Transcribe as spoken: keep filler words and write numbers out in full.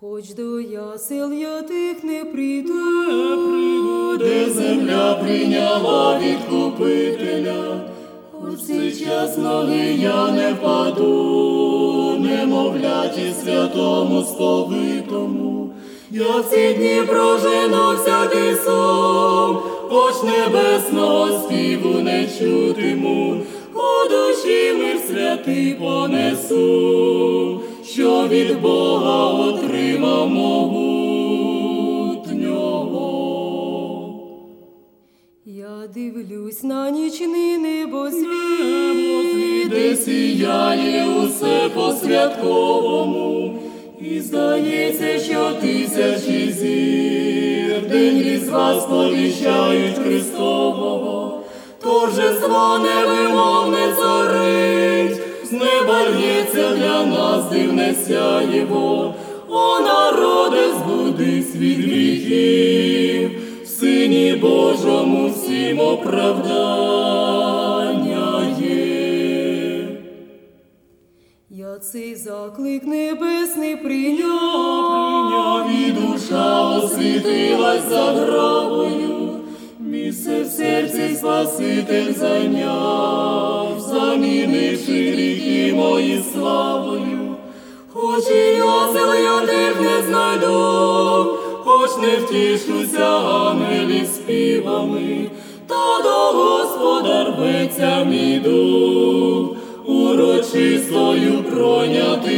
Хоч до ясел я тих не прийду, де земля прийняла відкупителя, хоч цей час ноги я не впаду, немовляті святому сповитому. Я в ці дні прожену всякий сон, хоч небесного співу не чутиму, у душі мир святий понесу, що від Бога отримав могутнього. Я дивлюсь на нічний небосвіт, де сіяє усе по-святковому, і здається, що тисячі зір день різдва сповіщають Христового. Торжество невимовне зорить, з неба лється для нас дивне сяєво. О, народе, збудись від гріхів, в Сині Божому всім оправдання є. Я цей заклик небесний прийняв, прийняв, і душа освітилась загробою, місце в серці Спаситель зайняв, замінивши гріхи мої славою. Хоч і ясел я тих не знайду, хоч не втішуся ангелів співами, та до Господа рветься мій дух, урочистою пройняти